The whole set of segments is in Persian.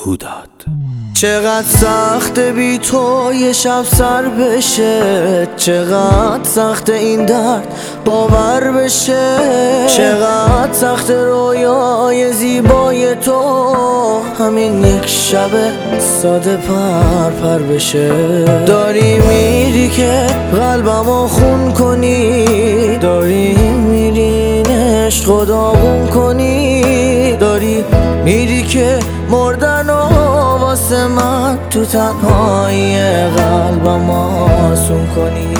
هوداد. چقدر سخت بی تو یه شب سر بشه، چقدر سخت این درد باور بشه، چقدر سخت رویای زیبای تو همین یک شب ساده پر بشه. داری میری که قلبمو خون کنی، داری میری عشق و داغون کنی، داری میری که مردن و واسه من تو تنهایی قلبم آسون کنی.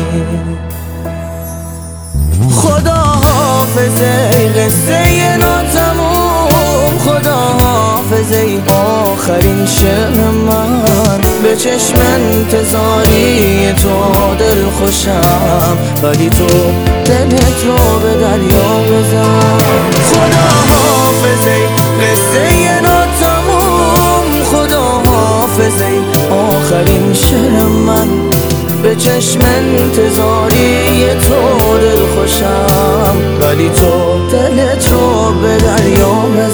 خدا حافظ ای قصه ناتموم، خدا حافظ ای آخرین شعر من، به چشم انتظاری تو دل خوشم، ولی تو دلت رو به دریا بزن. خدا حافظ ای قصه ناتموم، خدا حافظ ای آخرین شعر من، به چشم انتظاری تو دل خوشم، ولی تو دلت رو به دریا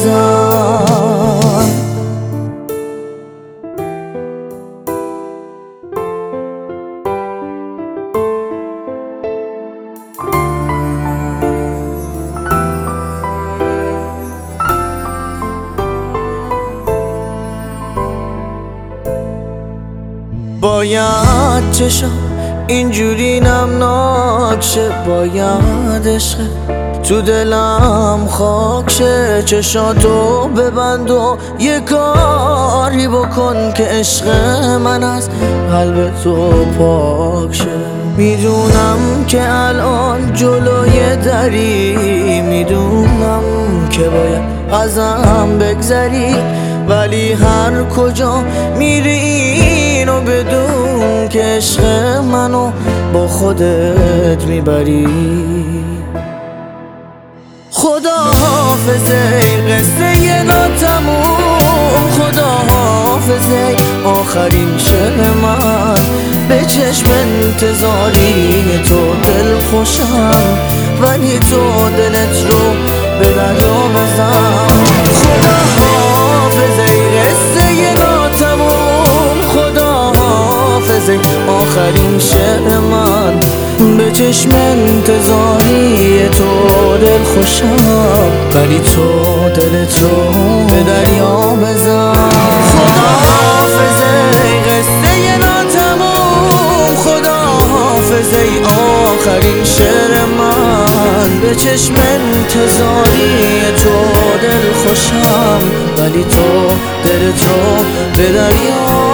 بزن. باید چشم اینجوری نمناک شه، باید عشق تو دلم خاک شه، چشاتو ببند و یه کاری بکن که عشق من از قلب تو پاک شه. میدونم که الان جلوی دری، میدونم که باید ازم بگذری، ولی هر کجا میری اینو بدون که عشق منو با خودت میبری. خدا حافظ ای قصه ناتموم، خدا حافظ ای آخرین شعر من، به چشم انتظاری تو دل خوشم، ولی تو دلت رو به دریا بزن. خدا حافظ ای قصه ناتموم، خدا حافظ ای آخرین شعر من، به چشم انتظاری تو دل خوشم، ولی تو دلت رو به دریا بزن. خدا حافظ ای قصه ناتموم، خدا حافظ ای آخرین شعر من، به چشم انتظاری تو دل خوشم، ولی تو دلت رو به دریا